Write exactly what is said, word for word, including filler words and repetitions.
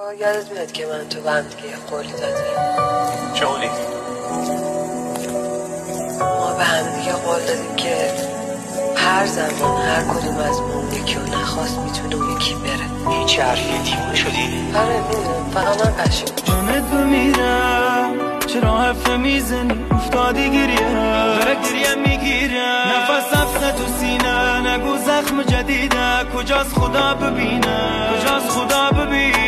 یادت میاد که من تو هم دیگه قولی دادیم؟ چه قولی؟ ما به هم دیگه قول دادیم که هر زمان هر کدوم از ما اون یکی رو نخواست میتونه اون یکی بره. هیچ حرفی دیوونه شدی؟ آره میدونم، فقط من پشیمون. جونت بمیرم چرا حرف میزنی افتادی گریه داره گریه میگیره نفس افزه تو سینه نگو زخم جدیده کجاست خدا ببینه کجاست خدا ببینه